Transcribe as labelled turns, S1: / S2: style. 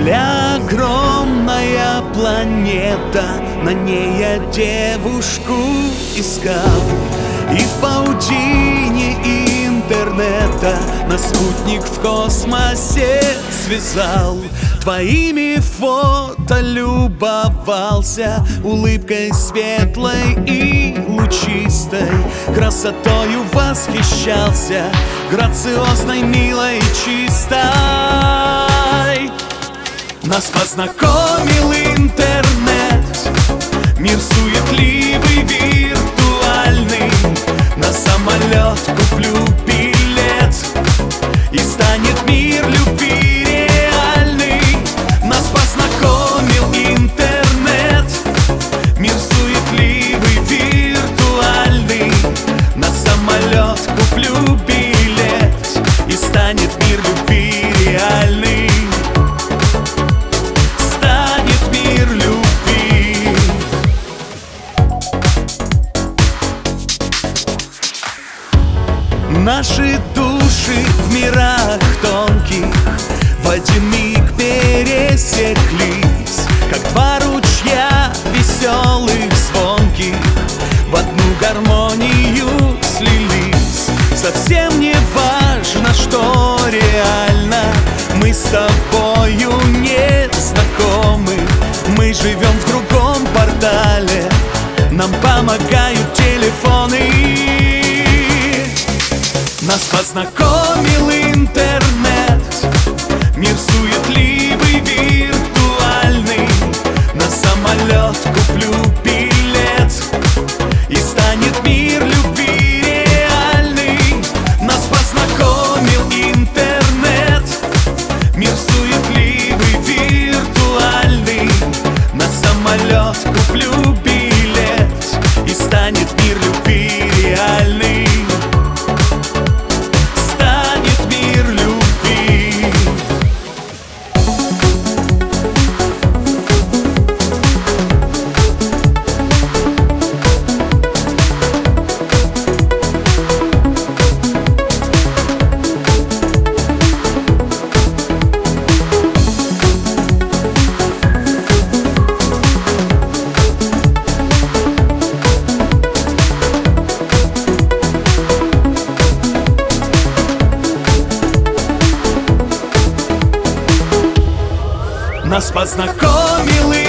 S1: Земля огромная планета, на ней я девушку искал. И в паутине интернета на спутник в космосе связал. Твоими фото любовался, улыбкой светлой и лучистой, красотою восхищался, грациозной, милой, чистой. Нас познакомил интернет, мир суетливый, виртуальный. На самолет куплю билет, и станет мир любви реальный. Нас познакомил интернет, мир суетливый, виртуальный. На самолет куплю билет, и станет мир любви реальный. Наши души в мирах тонких в один миг пересеклись, как два ручья веселых, звонких, в одну гармонию слились. Совсем не важно, что реально мы с тобою не знакомы. Мы живем в другом портале, нам помогают телефоны. Нас познакомил интернет, мир суетливый, виртуальный. На самолет куплю билет, и станет мир любви реальный. Нас познакомил интернет, мир суетливый, виртуальный. На самолет куплю билет, и станет мир любви реальный. Нас познакомил